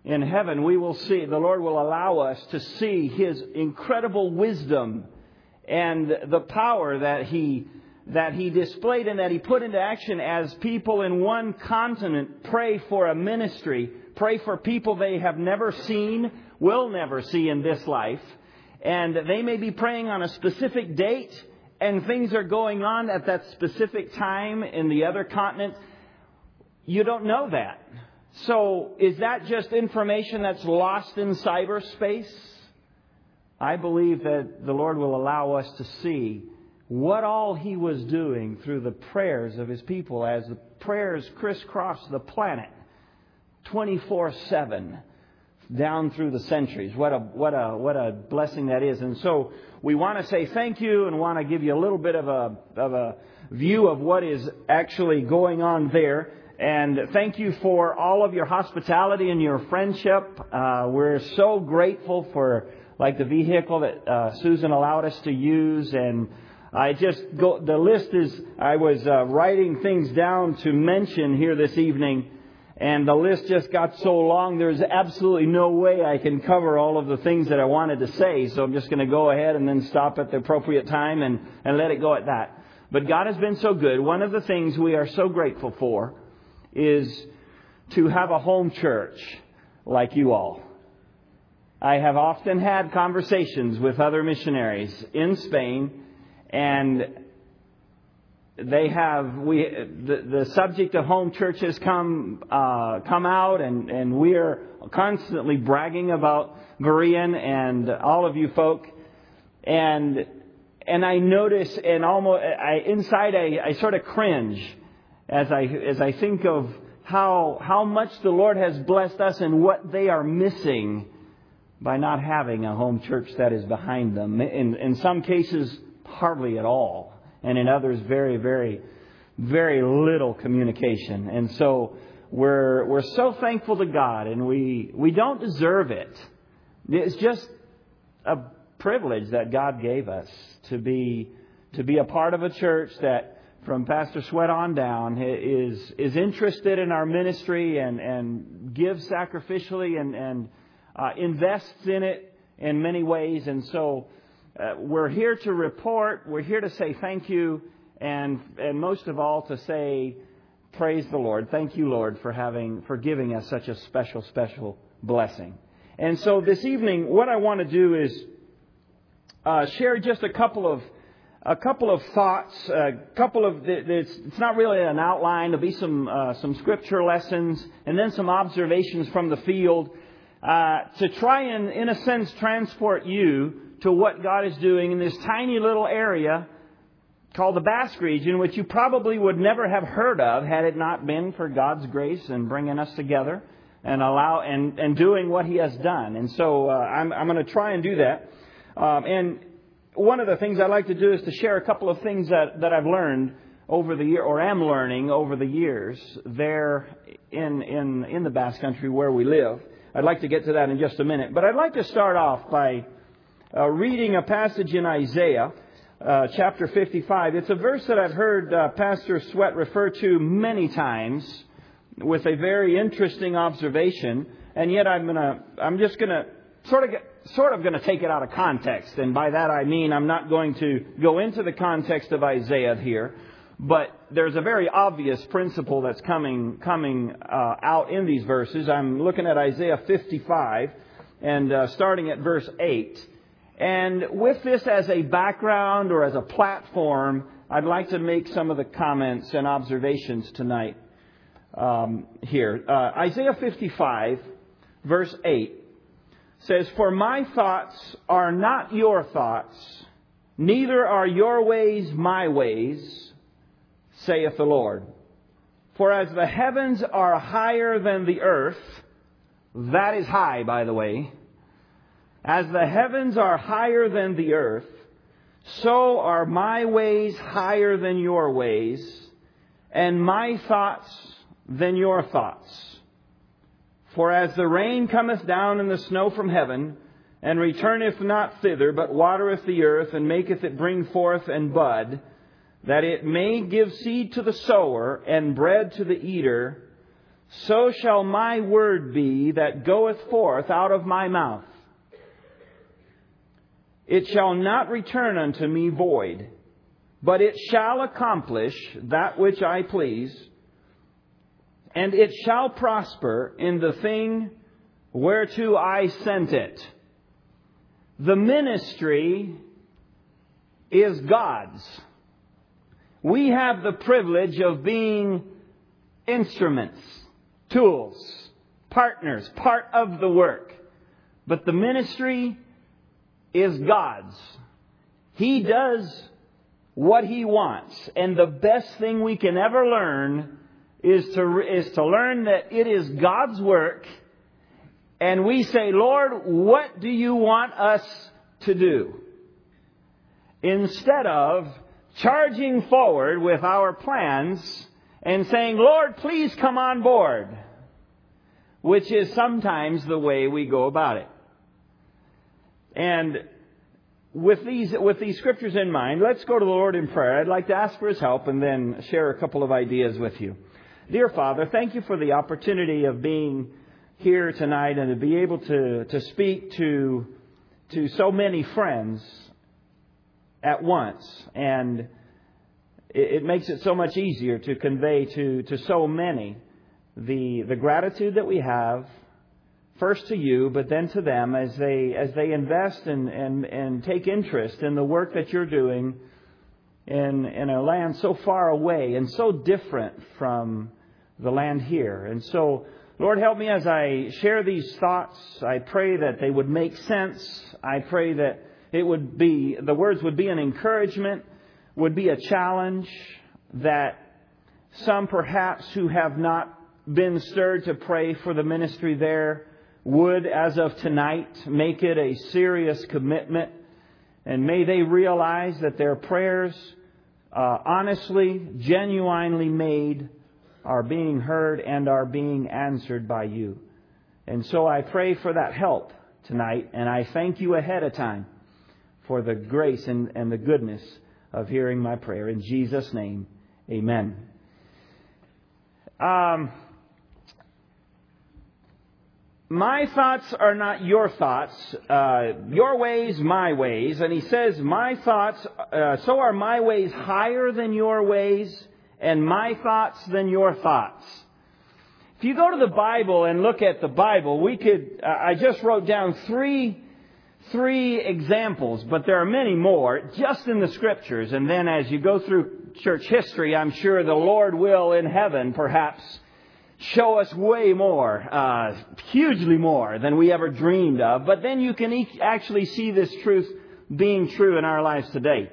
in heaven, we will see, the Lord will allow us to see His incredible wisdom and the power that He displayed and that He put into action as people in one continent pray for a ministry, pray for people they have never seen, will never see in this life. And they may be praying on a specific date, and things are going on at that specific time in the other continent. You don't know that. So is that just information that's lost in cyberspace? I believe that the Lord will allow us to see what all He was doing through the prayers of His people as the prayers crisscross the planet 24/7 down through the centuries. What a blessing that is. And so we want to say thank you and want to give you a little bit of a view of what is actually going on there. And thank you for all of your hospitality and your friendship. We're so grateful for the vehicle that Susan allowed us to use. And the list is, I was writing things down to mention here this evening. And the list just got so long, there's absolutely no way I can cover all of the things that I wanted to say. So I'm just going to go ahead and then stop at the appropriate time and let it go at that. But God has been so good. One of the things we are so grateful for is to have a home church like you all. I have often had conversations with other missionaries in Spain, and the subject of home church has come out, and we are constantly bragging about Berean and all of you folk, and I notice, and inside I sort of cringe as I think of how much the Lord has blessed us and what they are missing by not having a home church that is behind them. In some cases, hardly at all. And in others, very, very, very little communication. And so we're so thankful to God, and we don't deserve it. It's just a privilege that God gave us to be a part of a church that, from Pastor Sweat on down, is interested in our ministry and gives sacrificially and invests in it in many ways. And so we're here to report. We're here to say thank you, and most of all to say praise the Lord. Thank you, Lord, for giving us such a special, special blessing. And so this evening, what I want to do is share just a couple of thoughts. It's not really an outline. There'll be some scripture lessons and then some observations from the field to try and, in a sense, transport you to what God is doing in this tiny little area called the Basque region, which you probably would never have heard of had it not been for God's grace and bringing us together and doing what He has done. And so I'm going to try and do that. And one of the things I'd like to do is to share a couple of things that I've learned over the year, or am learning over the years there in the Basque Country where we live. I'd like to get to that in just a minute. But I'd like to start off by reading a passage in Isaiah, chapter 55. It's a verse that I've heard Pastor Sweat refer to many times with a very interesting observation, and yet I'm just going to sort of going to take it out of context. And by that I mean I'm not going to go into the context of Isaiah here, but there's a very obvious principle that's coming out in these verses. I'm looking at Isaiah 55 and starting at verse 8. And with this as a background or as a platform, I'd like to make some of the comments and observations tonight here. Isaiah 55, verse 8 says, "For my thoughts are not your thoughts, neither are your ways my ways, saith the Lord. For as the heavens are higher than the earth," that is high, by the way, "as the heavens are higher than the earth, so are my ways higher than your ways, and my thoughts than your thoughts. For as the rain cometh down and the snow from heaven, and returneth not thither, but watereth the earth, and maketh it bring forth and bud, that it may give seed to the sower, and bread to the eater, so shall my word be that goeth forth out of my mouth. It shall not return unto me void, but it shall accomplish that which I please, and it shall prosper in the thing whereto I sent it. The ministry is God's. We have the privilege of being instruments, tools, partners, part of the work. But the ministry is God's. He does what He wants. And the best thing we can ever learn is to learn that it is God's work. And we say, Lord, what do you want us to do? Instead of charging forward with our plans and saying, Lord, please come on board. Which is sometimes the way we go about it. And with these scriptures in mind, let's go to the Lord in prayer. I'd like to ask for His help and then share a couple of ideas with you. Dear Father, thank you for the opportunity of being here tonight and to be able to speak to so many friends at once. And it makes it so much easier to convey to so many the gratitude that we have, first to you, but then to them as they invest and take interest in the work that you're doing in a land so far away and so different from the land here. And so, Lord, help me as I share these thoughts. I pray that they would make sense. I pray that the words would be an encouragement, would be a challenge, that some perhaps who have not been stirred to pray for the ministry there would, as of tonight, make it a serious commitment. And may they realize that their prayers, honestly, genuinely made, are being heard and are being answered by you. And so I pray for that help tonight, and I thank you ahead of time for the grace and the goodness of hearing my prayer. In Jesus' name, amen. My thoughts are not your thoughts. Your ways, my ways. And he says, my thoughts, so are my ways higher than your ways, and my thoughts than your thoughts. If you go to the Bible and look at the Bible, I just wrote down three examples, but there are many more just in the Scriptures. And then as you go through church history, I'm sure the Lord will in heaven perhaps show us way more, hugely more than we ever dreamed of. But then you can actually see this truth being true in our lives today.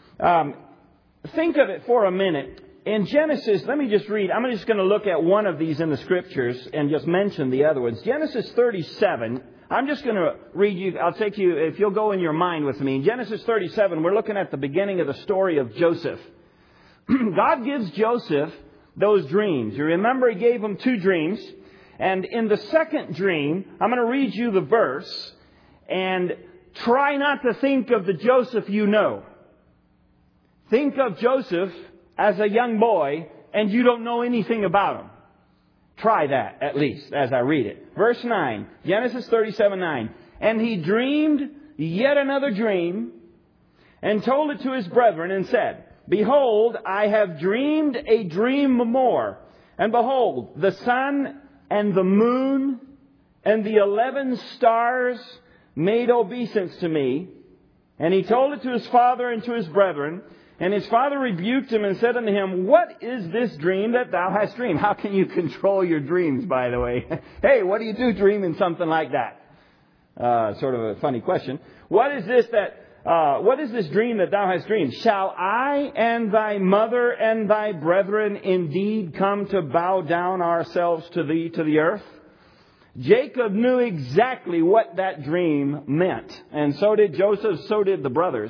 Think of it for a minute. In Genesis, let me just read. I'm just going to look at one of these in the Scriptures and just mention the other ones. Genesis 37. I'm just going to read you. I'll take you, if you'll go in your mind with me. In Genesis 37, we're looking at the beginning of the story of Joseph. God gives Joseph those dreams. You remember He gave him 2 dreams. And in the second dream, I'm going to read you the verse. And try not to think of the Joseph you know. Think of Joseph as a young boy and you don't know anything about him. Try that, at least, as I read it. Verse 9, Genesis 37:9. And he dreamed yet another dream, and told it to his brethren, and said, Behold, I have dreamed a dream more. And behold, the sun and the moon and the 11 stars made obeisance to me. And he told it to his father and to his brethren. And his father rebuked him and said unto him, What is this dream that thou hast dreamed? How can you control your dreams, by the way? Hey, what do you do dreaming something like that? Sort of a funny question. What is this dream that thou hast dreamed? Shall I and thy mother and thy brethren indeed come to bow down ourselves to thee to the earth? Jacob knew exactly what that dream meant. And so did Joseph, so did the brothers.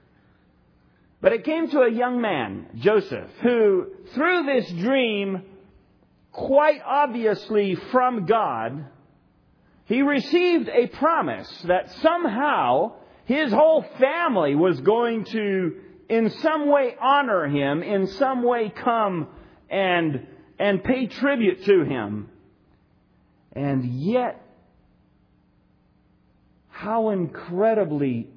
But it came to a young man, Joseph, who through this dream, quite obviously from God, he received a promise that somehow his whole family was going to in some way honor him, in some way come and pay tribute to him. And yet, how incredibly,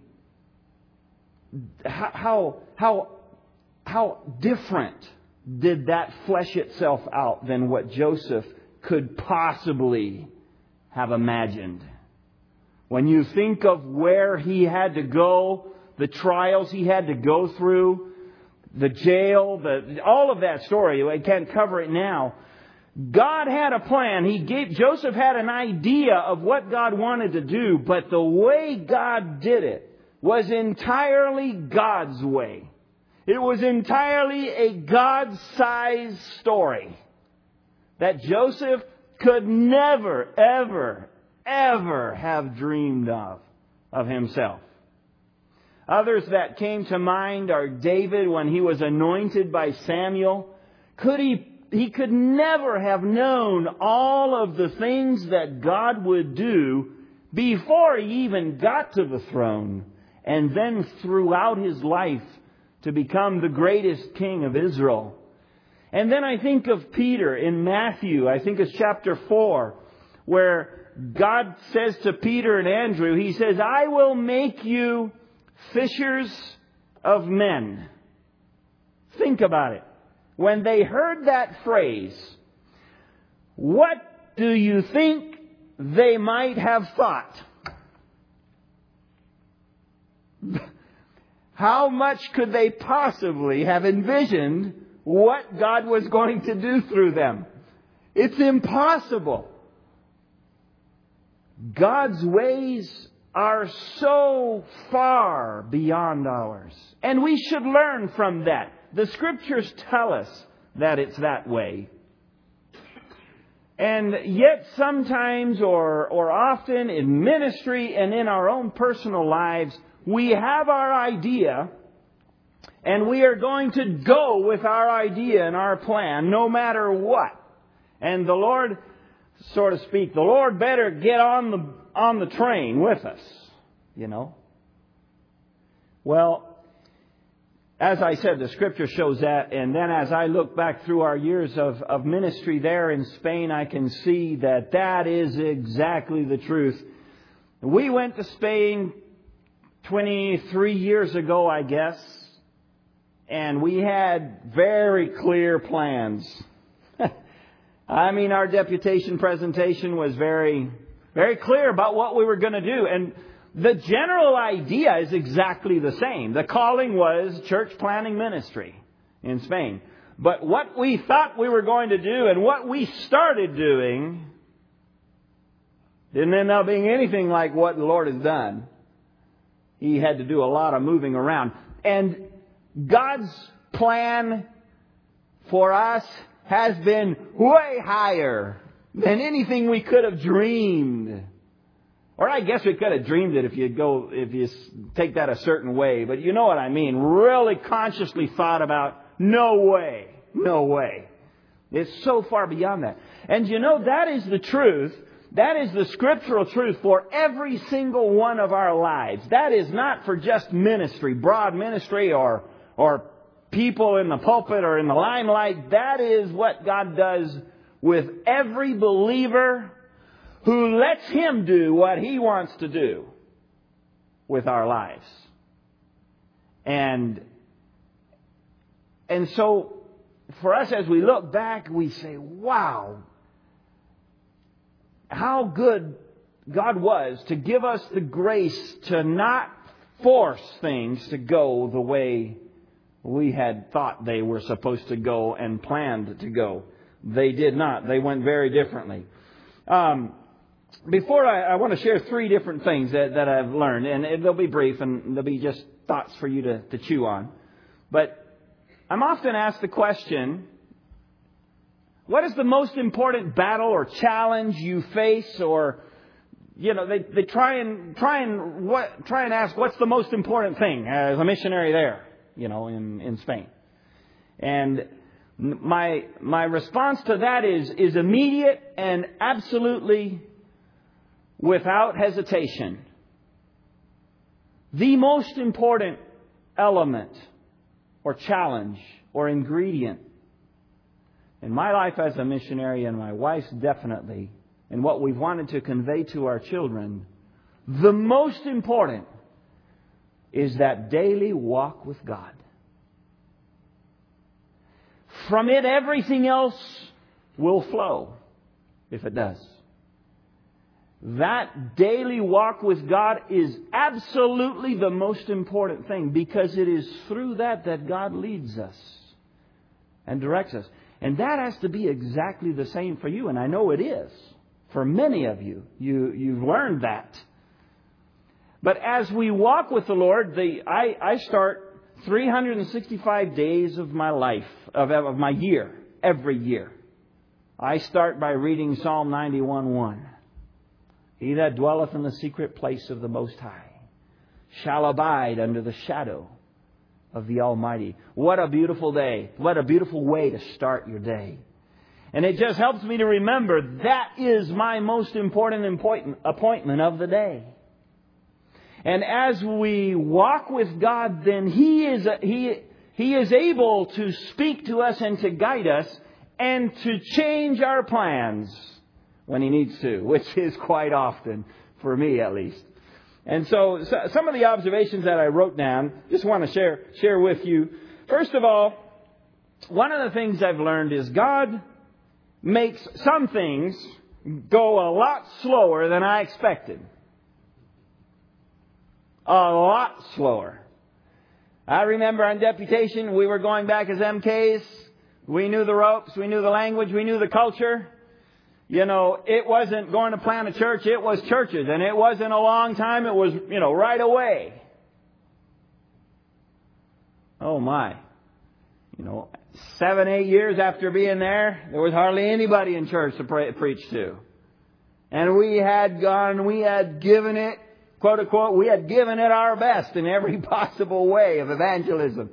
how different did that flesh itself out than what Joseph could possibly have imagined. When you think of where he had to go, the trials he had to go through, the jail, all of that story, I can't cover it now. God had a plan. Joseph had an idea of what God wanted to do, but the way God did it was entirely God's way. It was entirely a God-sized story that Joseph could never, ever, ever have dreamed of himself. Others that came to mind are David when he was anointed by Samuel. He could never have known all of the things that God would do before he even got to the throne, and then throughout his life to become the greatest king of Israel. And then I think of Peter in Matthew, I think it's chapter 4, where God says to Peter and Andrew, He says, I will make you fishers of men. Think about it. When they heard that phrase, what do you think they might have thought? How much could they possibly have envisioned what God was going to do through them? It's impossible. God's ways are so far beyond ours. And we should learn from that. The Scriptures tell us that it's that way. And yet sometimes or often in ministry and in our own personal lives, we have our idea and we are going to go with our idea and our plan no matter what. And the Lord, so to speak, the Lord better get on the train with us, you know. Well, as I said, the Scripture shows that. And then as I look back through our years of ministry there in Spain, I can see that is exactly the truth. We went to Spain 23 years ago, I guess. And we had very clear plans. I mean, our deputation presentation was very, very clear about what we were going to do. And the general idea is exactly the same. The calling was church planting ministry in Spain. But what we thought we were going to do and what we started doing didn't end up being anything like what the Lord has done. He had to do a lot of moving around. And God's plan for us has been way higher than anything we could have dreamed. Or I guess we could have dreamed it if you take that a certain way. But you know what I mean. Really consciously thought about, no way. It's so far beyond that. And you know, that is the truth. That is the scriptural truth for every single one of our lives. That is not for just ministry, broad ministry or people in the pulpit or in the limelight. That is what God does with every believer who lets Him do what He wants to do with our lives. And so for us, as we look back, we say, wow, how good God was to give us the grace to not force things to go the way we had thought they were supposed to go and planned to go. They did not. They went very differently. Before I want to share 3 different things that I've learned, and they'll be brief and they'll be just thoughts for you to chew on. But I'm often asked the question, what is the most important battle or challenge you face? Or, you know, they try and ask what's the most important thing as a missionary there, you know, in Spain. And my response to that is immediate and absolutely without hesitation. The most important element or challenge or ingredient in my life as a missionary, and my wife's definitely, and what we've wanted to convey to our children, the most important is that daily walk with God. From it, everything else will flow, if it does. That daily walk with God is absolutely the most important thing, because it is through that that God leads us and directs us. And that has to be exactly the same for you, and I know it is. For many of you, you've learned that. But as we walk with the Lord, I start 365 days of my life, of my year, every year. I start by reading Psalm 91:1. He that dwelleth in the secret place of the Most High shall abide under the shadow of the Almighty. What a beautiful day. What a beautiful way to start your day. And it just helps me to remember that is my most important appointment of the day. And as we walk with God, then He is able to speak to us and to guide us and to change our plans when He needs to, which is quite often, for me at least. And so some of the observations that I wrote down, just want to share with you. First of all, one of the things I've learned is God makes some things go a lot slower than I expected. A lot slower. I remember on deputation, we were going back as MKs. We knew the ropes, we knew the language, we knew the culture. You know, it wasn't going to plant a church, it was churches. And it wasn't a long time, it was, right away. Oh my. 7, 8 years after being there was hardly anybody in church to preach to. And we had given it, quote unquote, we had given it our best in every possible way of evangelism.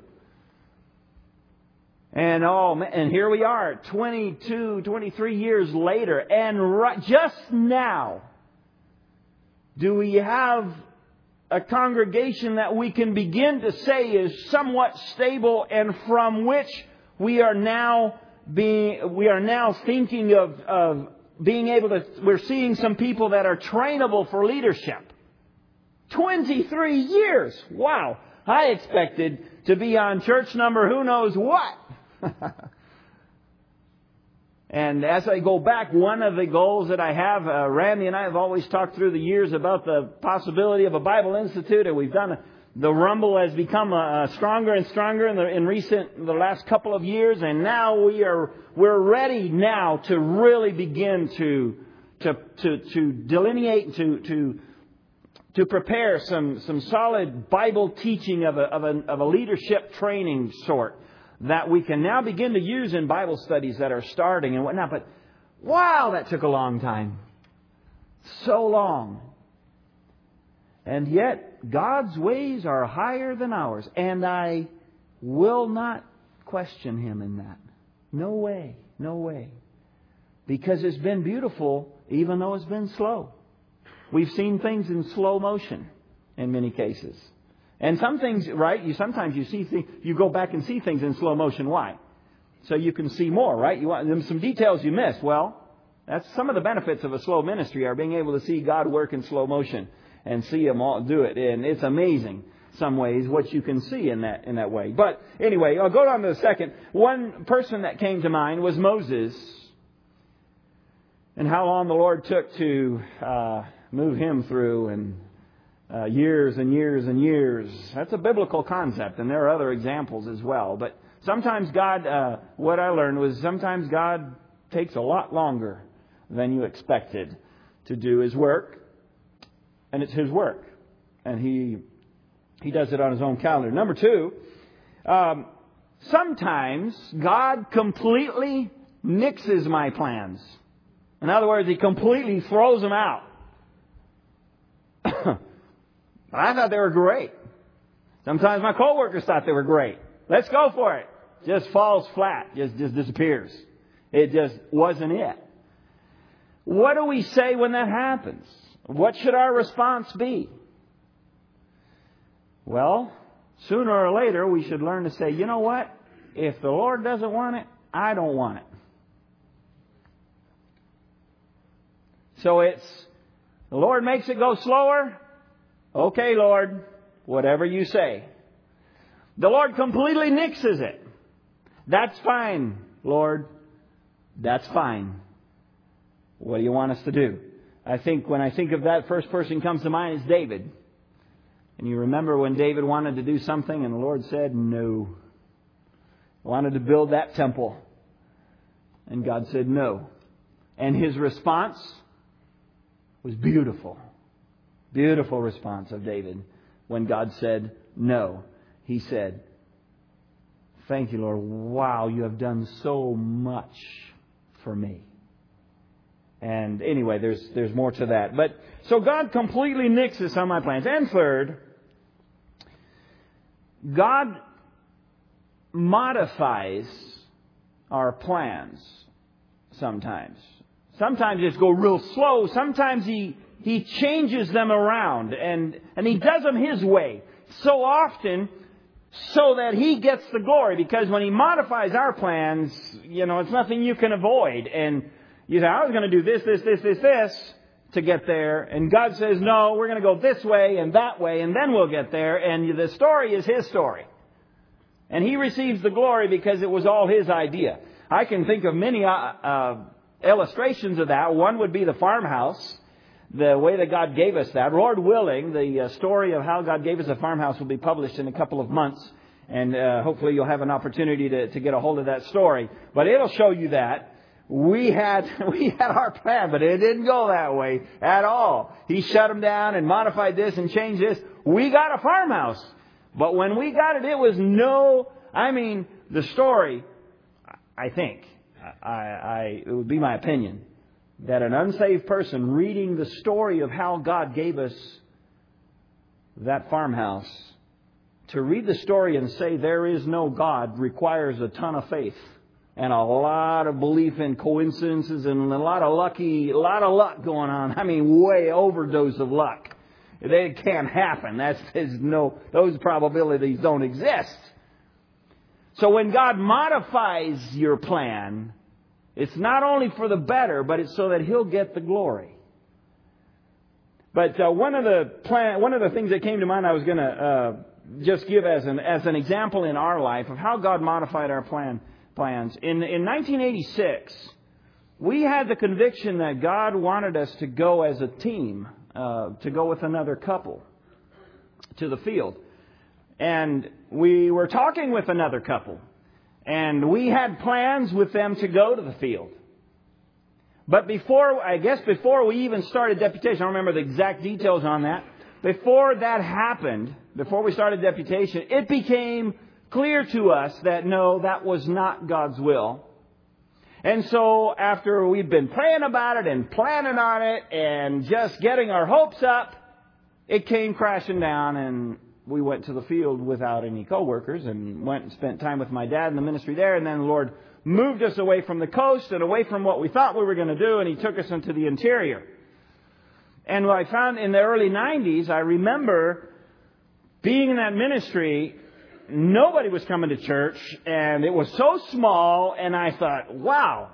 And here we are, 22, 23 years later, and just now do we have a congregation that we can begin to say is somewhat stable, and from which we are now thinking of being able to, we're seeing some people that are trainable for leadership. 23 years! Wow! I expected to be on church number who knows what. And as I go back, one of the goals that I have, Randy and I have always talked through the years about the possibility of a Bible Institute, and we've done the rumble has become stronger and stronger in the last couple of years, and now we're ready now to really begin to delineate, to prepare some solid Bible teaching of a leadership training sort that we can now begin to use in Bible studies that are starting and whatnot. But wow, that took a long time. So long. And yet, God's ways are higher than ours. And I will not question Him in that. No way. No way. Because it's been beautiful, even though it's been slow. We've seen things in slow motion in many cases. And some things, right, sometimes you see things, you go back and see things in slow motion. Why? So you can see more, right? You want some details you missed. Well, that's some of the benefits of a slow ministry, are being able to see God work in slow motion and see Him all do it. And it's amazing, some ways, what you can see in that way. But anyway, I'll go on to the second. One person that came to mind was Moses, and how long the Lord took to move him through, and years and years and years. That's a biblical concept, and there are other examples as well. But sometimes God, what I learned was sometimes God takes a lot longer than you expected to do His work. And it's His work. And He does it on His own calendar. Number 2, sometimes God completely nixes my plans. In other words, He completely throws them out. I thought they were great. Sometimes my coworkers thought they were great. Let's go for it. Just falls flat. Just disappears. It just wasn't it. What do we say when that happens? What should our response be? Well, sooner or later we should learn to say, you know what? If the Lord doesn't want it, I don't want it. So it's, the Lord makes it go slower. Okay, Lord, whatever you say. The Lord completely nixes it. That's fine, Lord. That's fine. What do you want us to do? When I think of that, first person comes to mind is David. And you remember when David wanted to do something and the Lord said no. He wanted to build that temple. And God said no. And his response was beautiful. Beautiful response of David. When God said no, he said, thank you, Lord. Wow, you have done so much for me. And anyway, there's more to that. But so God completely nixes some of my plans. And third, God modifies our plans sometimes. Sometimes just go real slow. Sometimes He changes them around and He does them His way. So often so that He gets the glory. Because when He modifies our plans, it's nothing you can avoid. And you say, I was going to do this to get there. And God says, no, we're going to go this way, and then we'll get there. And the story is His story. And He receives the glory because it was all His idea. I can think of many illustrations of that. One would be the farmhouse, the way that God gave us that. Lord willing, the story of how God gave us a farmhouse will be published in a couple of months. And hopefully you'll have an opportunity to get a hold of that story. But it'll show you that. We had our plan, but it didn't go that way at all. He shut them down and modified this and changed this. We got a farmhouse. But when we got it, it was the story, I think, it would be my opinion, that an unsaved person reading the story of how God gave us that farmhouse, to read the story and say there is no God requires a ton of faith. And a lot of belief in coincidences and a lot of luck going on. Way overdose of luck. It can't happen. Those probabilities don't exist. So when God modifies your plan, it's not only for the better, but it's so that He'll get the glory. But one of the things that came to mind, I was going to just give as an example in our life of how God modified our plans. In 1986, we had the conviction that God wanted us to go as a team, to go with another couple to the field. And we were talking with another couple. And we had plans with them to go to the field. But before we even started deputation, I don't remember the exact details on that. Before that happened, before we started deputation, it became clear to us that no, that was not God's will. And so after we'd been praying about it and planning on it and just getting our hopes up, it came crashing down, and we went to the field without any coworkers and went and spent time with my dad in the ministry there. And then the Lord moved us away from the coast and away from what we thought we were going to do, and He took us into the interior. And what I found in the early 90s, I remember being in that ministry. Nobody was coming to church, and it was so small, and I thought, wow,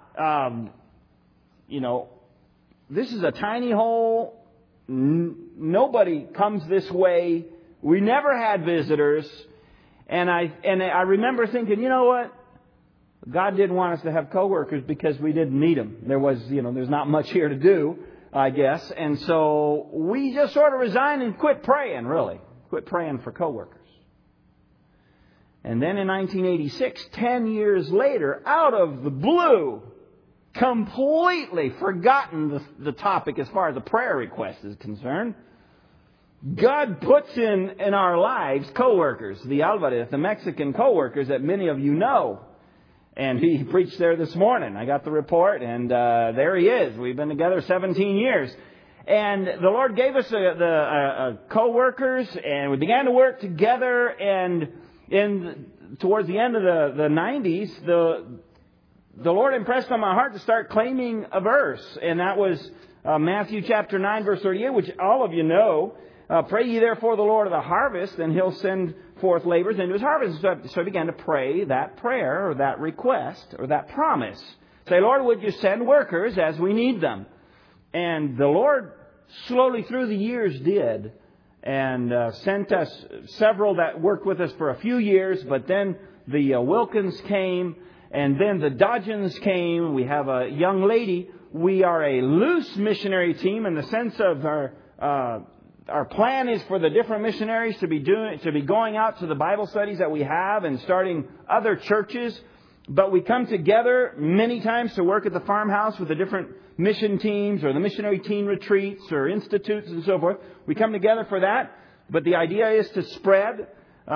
this is a tiny hole. Nobody comes this way. We never had visitors. And I remember thinking, you know what? God didn't want us to have coworkers because we didn't need them. There's not much here to do, I guess. And so we just sort of resigned and quit praying, really. Quit praying for coworkers. And then in 1986, 10 years later, out of the blue, completely forgotten the topic as far as the prayer request is concerned, God puts in our lives coworkers, the Alvarez, the Mexican coworkers that many of you know. And he preached there this morning. I got the report, and there he is. We've been together 17 years. And the Lord gave us the co-workers, and we began to work together. And towards the end of the 90s, the Lord impressed on my heart to start claiming a verse. And that was Matthew chapter 9, verse 38, which all of you know. Pray ye therefore the Lord of the harvest, and He'll send forth laborers into His harvest. So I began to pray that prayer, or that request, or that promise. Say, Lord, would you send workers as we need them? And the Lord slowly through the years did, and sent us several that worked with us for a few years, but then the Wilkins came, and then the Dodgens came. We have a young lady. We are a loose missionary team in the sense of our plan is for the different missionaries to be going out to the Bible studies that we have and starting other churches. But we come together many times to work at the farmhouse with the different mission teams or the missionary teen retreats or institutes and so forth. We come together for that. But the idea is to spread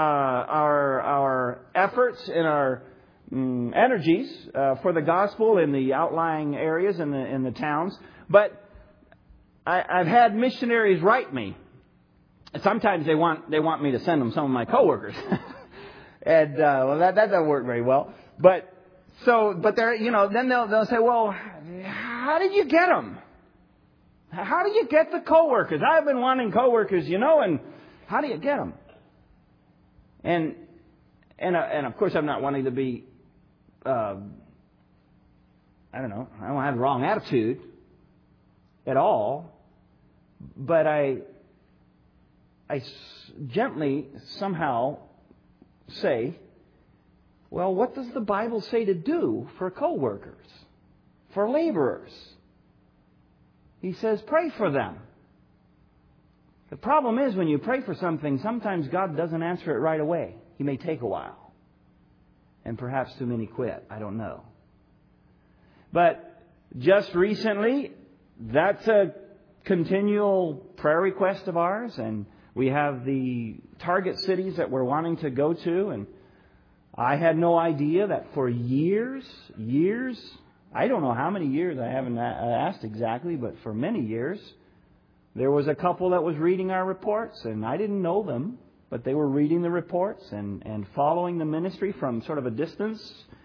our efforts and our energies for the gospel in the outlying areas in the towns. But I've had missionaries write me. Sometimes they want me to send them some of my coworkers, and that doesn't work very well. But they're then they'll say, well, how did you get them? How do you get the coworkers? I've been wanting coworkers, and how do you get them? And of course I'm not wanting to be I don't have the wrong attitude at all, but I gently somehow say, well, what does the Bible say to do for co-workers, for laborers? He says, pray for them. The problem is when you pray for something, sometimes God doesn't answer it right away. He may take a while. And perhaps too many quit. I don't know. But just recently, that's a continual prayer request of ours. And we have the target cities that we're wanting to go to. And I had no idea that for years, I don't know how many years, I haven't asked exactly, but for many years, there was a couple that was reading our reports, and I didn't know them, but they were reading the reports and following the ministry from sort of a distance.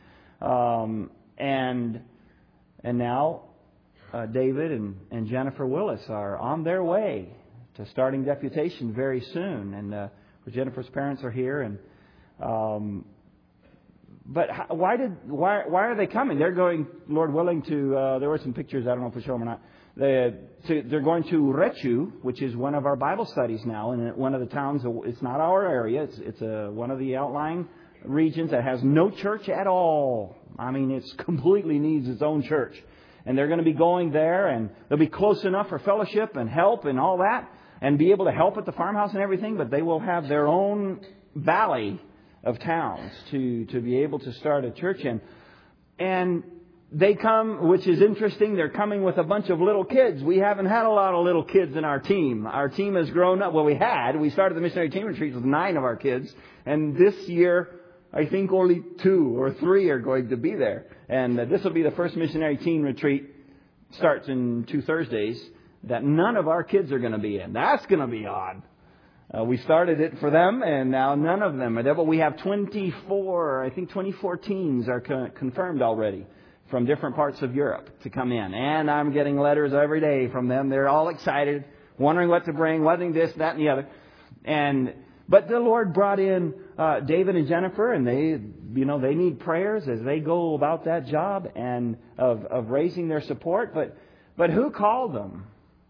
And now David and Jennifer Willis are on their way to starting deputation very soon, and Jennifer's parents are here. And but why are they coming? They're going, Lord willing, to. There were some pictures. I don't know if we show them or not. They're going to Rechu, which is one of our Bible studies now, in one of the towns. It's not our area. It's one of the outlying regions that has no church at all. I mean, it completely needs its own church. And they're going to be going there, and they'll be close enough for fellowship and help and all that, and be able to help at the farmhouse and everything. But they will have their own valley of towns to be able to start a church in. And they come, which is interesting, they're coming with a bunch of little kids. We haven't had a lot of little kids in our team. Our team has grown up. Well, we started the missionary team retreat with 9 of our kids. And this year, I think only 2 or 3 are going to be there. And this will be the first missionary teen retreat, starts in 2 Thursdays, that none of our kids are going to be in. That's going to be odd. We started it for them, and now none of them are there. But we have 24 teens are confirmed already from different parts of Europe to come in. And I'm getting letters every day from them. They're all excited, wondering what to bring, wanting this, that, and the other. But the Lord brought in David and Jennifer, and they need prayers as they go about that job and of raising their support. But who called them?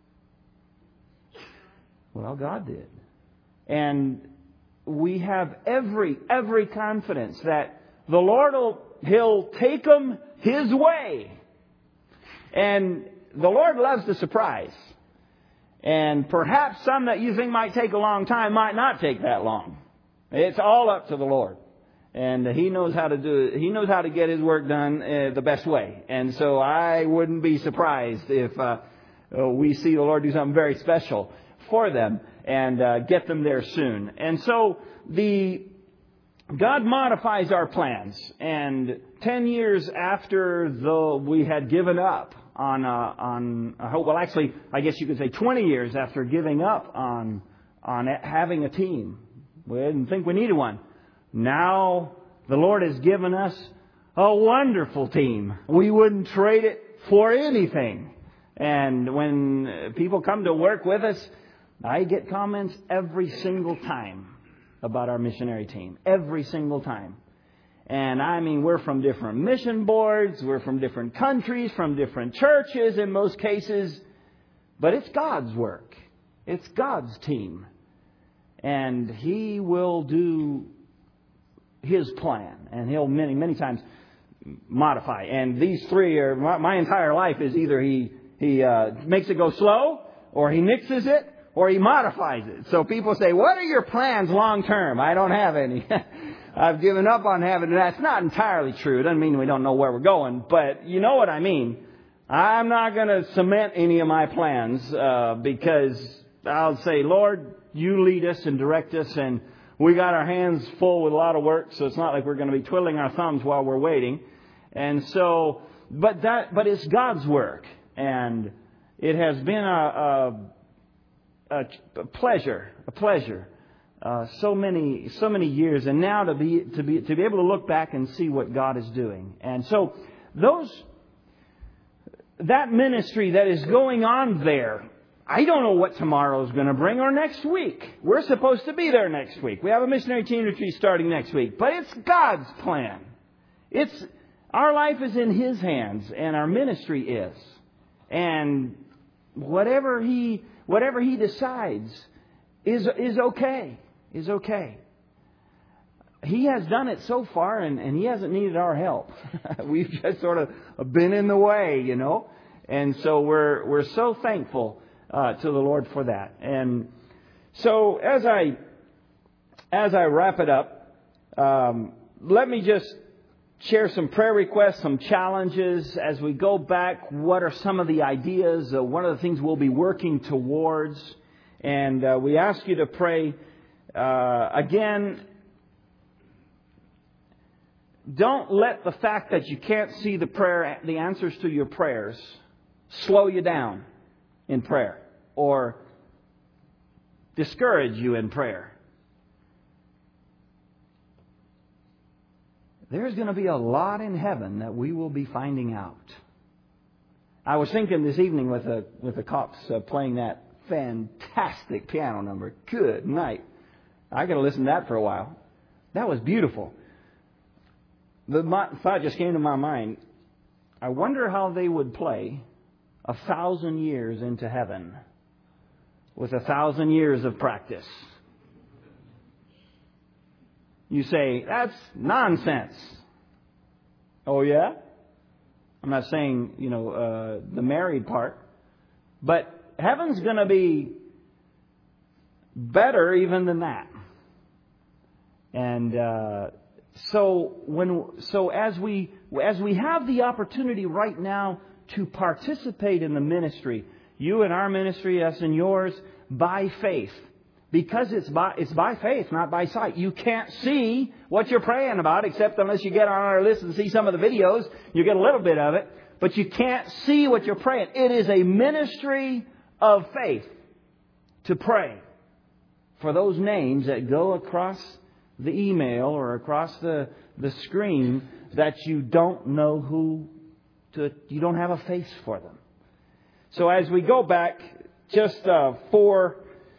Well, God did. And we have every confidence that the Lord He'll take them His way. And the Lord loves to surprise. And perhaps some that you think might take a long time might not take that long. It's all up to the Lord. And He knows how to do it. He knows how to get His work done the best way. And so I wouldn't be surprised if we see the Lord do something very special for them and get them there soon. And so God modifies our plans. And 10 years after we had given up on hope, well, actually, I guess you could say 20 years after giving up on having a team, we didn't think we needed one. Now the Lord has given us a wonderful team. We wouldn't trade it for anything. And when people come to work with us, I get comments every single time about our missionary team. Every single time. And I mean, we're from different mission boards. We're from different countries, from different churches in most cases. But it's God's work. It's God's team. And He will do His plan. And He'll many, many times modify. And these three are, my entire life is either He makes it go slow, or He nixes it, or He modifies it. So people say, what are your plans long term? I don't have any. I've given up on having it. That's not entirely true. It doesn't mean we don't know where we're going. But you know what I mean. I'm not going to cement any of my plans because I'll say, Lord, You lead us and direct us. And we got our hands full with a lot of work. So it's not like we're going to be twiddling our thumbs while we're waiting. And so, but it's God's work. And it has been a pleasure. So many years, and now to be able to look back and see what God is doing. And so that ministry that is going on there, I don't know what tomorrow is going to bring or next week. We're supposed to be there next week. We have a missionary teen retreat starting next week, but it's God's plan. Our life is in His hands, and our ministry is. And whatever He decides is okay. Is okay. He has done it so far, and He hasn't needed our help. We've just sort of been in the way, you know. And so we're so thankful to the Lord for that. And so as I wrap it up, let me just share some prayer requests, some challenges as we go back. What are some of the ideas? What are the things we'll be working towards? And we ask you to pray. Again, don't let the fact that you can't see the answers to your prayers slow you down in prayer or discourage you in prayer. There's going to be a lot in heaven that we will be finding out. I was thinking this evening with the Cops playing that fantastic piano number. Good night. I got to listen to that for a while. That was beautiful. The thought just came to my mind. I wonder how they would play 1,000 years into heaven with 1,000 years of practice. You say, that's nonsense. Oh, yeah? I'm not saying, the married part. But heaven's going to be better even than that. And so as we have the opportunity right now to participate in the ministry, you in our ministry, us in yours, by faith. Because it's by faith, not by sight. You can't see what you're praying about, except unless you get on our list and see some of the videos. You get a little bit of it. But you can't see what you're praying. It is a ministry of faith to pray for those names that go across the email or across the screen that you don't know you don't have a face for them. So as we go back, just four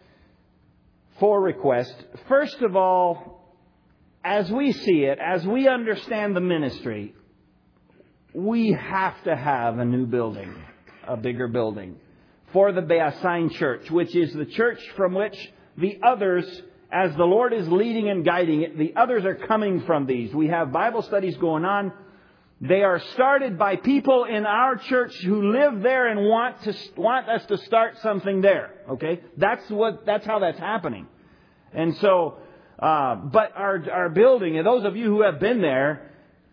requests. First of all, as we see it, as we understand the ministry, we have to have a new building, a bigger building, for the Beasain Church, which is the church from which the others, as the Lord is leading and guiding it, the others are coming from these. We have Bible studies going on. They are started by people in our church who live there and want us to start something there. Okay, that's how that's happening. And so, but our building, and those of you who have been there,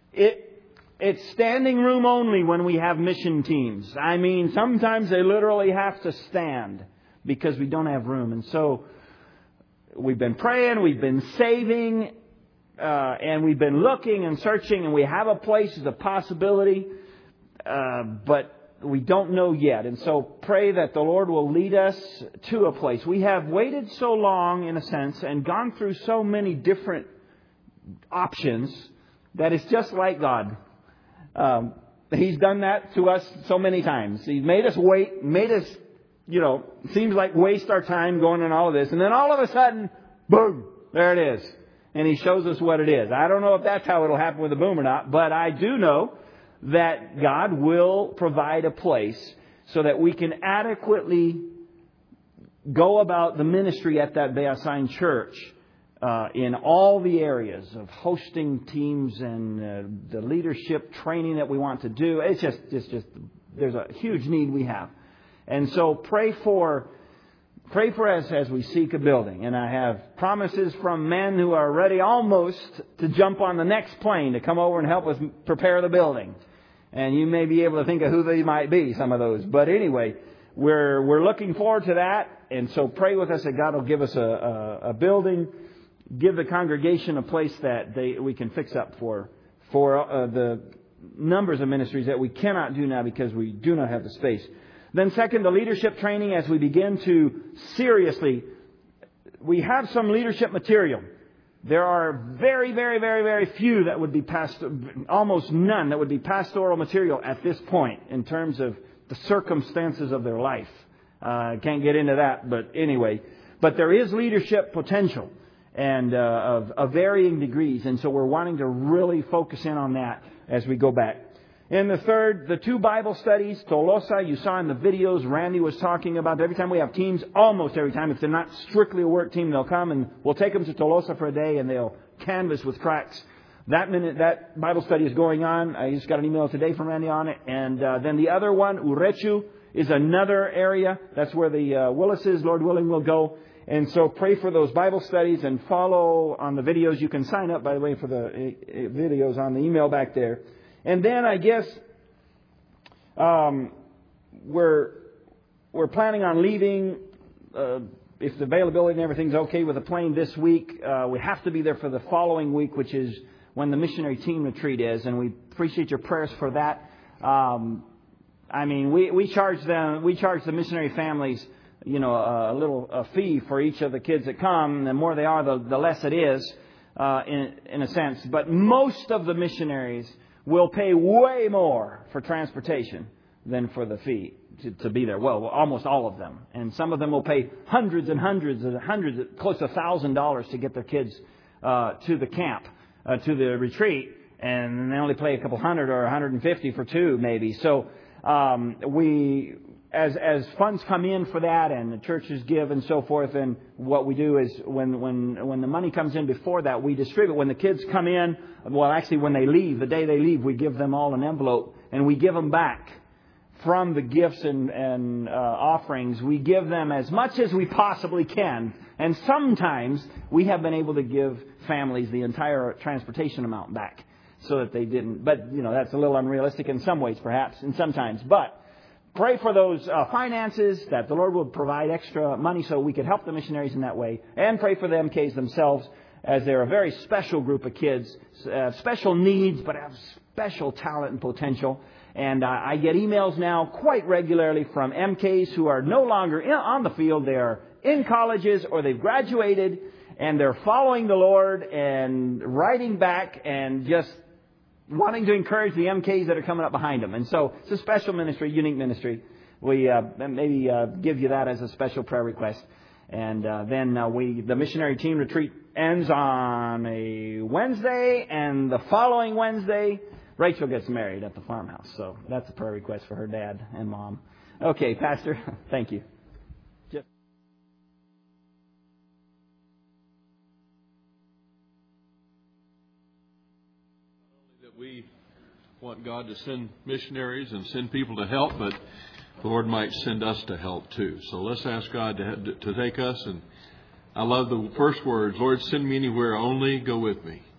it's standing room only when we have mission teams. I mean, sometimes they literally have to stand because we don't have room. And so we've been praying, we've been saving. And we've been looking and searching, and we have a place as a possibility, but we don't know yet. And so pray that the Lord will lead us to a place. We have waited so long, in a sense, and gone through so many different options that it's just like God. He's done that to us so many times. He's made us wait, made us, seems like waste our time going on all of this. And then all of a sudden, boom, there it is. And He shows us what it is. I don't know if that's how it'll happen with the boom or not, but I do know that God will provide a place so that we can adequately go about the ministry at that Beasign Church in all the areas of hosting teams and the leadership training that we want to do. It's just there's a huge need we have. And so pray for us as we seek a building. And I have promises from men who are ready almost to jump on the next plane to come over and help us prepare the building. And you may be able to think of who they might be, some of those. But anyway, we're looking forward to that. And so pray with us that God will give us a building, give the congregation a place that we can fix up for the numbers of ministries that we cannot do now because we do not have the space. Then second, the leadership training as we begin to seriously, we have some leadership material. There are very, very, very, very few that would be almost none that would be pastoral material at this point in terms of the circumstances of their life. I can't get into that, but anyway. But there is leadership potential and of varying degrees. And so we're wanting to really focus in on that as we go back. And the third, the 2 Bible studies, Tolosa, you saw in the videos Randy was talking about. Every time we have teams, almost every time, if they're not strictly a work team, they'll come and we'll take them to Tolosa for a day and they'll canvas with tracts. That Bible study is going on. I just got an email today from Randy on it. And then the other one, Urechu, is another area. That's where the Willises, Lord willing, will go. And so pray for those Bible studies and follow on the videos. You can sign up, by the way, for the videos on the email back there. And then I guess we're planning on leaving if the availability and everything's okay with the plane this week. We have to be there for the following week, which is when the missionary team retreat is, and we appreciate your prayers for that. I mean, we charge the missionary families, a fee for each of the kids that come. The more they are, the less it is, in a sense. But most of the missionaries will pay way more for transportation than for the fee to be there. Well, almost all of them. And some of them will pay hundreds, close to $1,000 to get their kids to the camp, to the retreat. And they only pay a couple hundred or 150 for 2, maybe. So as funds come in for that and the churches give and so forth, and what we do is when the money comes in before that, we distribute. When the kids come in, well, actually when they leave, the day they leave, we give them all an envelope and we give them back from the gifts and offerings. We give them as much as we possibly can. And sometimes we have been able to give families the entire transportation amount back so that they didn't. But, that's a little unrealistic in some ways, perhaps, and sometimes. But pray for those finances, that the Lord will provide extra money so we could help the missionaries in that way. And pray for the MKs themselves, as they're a very special group of kids, special needs, but have special talent and potential. And I get emails now quite regularly from MKs who are no longer on the field. They are in colleges or they've graduated and they're following the Lord and writing back and just wanting to encourage the MKs that are coming up behind them. And so it's a special ministry, unique ministry. We maybe give you that as a special prayer request. And then the missionary team retreat ends on a Wednesday, and the following Wednesday, Rachel gets married at the farmhouse. So that's a prayer request for her dad and mom. Okay, Pastor, thank you. We want God to send missionaries and send people to help, but the Lord might send us to help too. So let's ask God to take us. And I love the first words, Lord, send me anywhere, only go with me.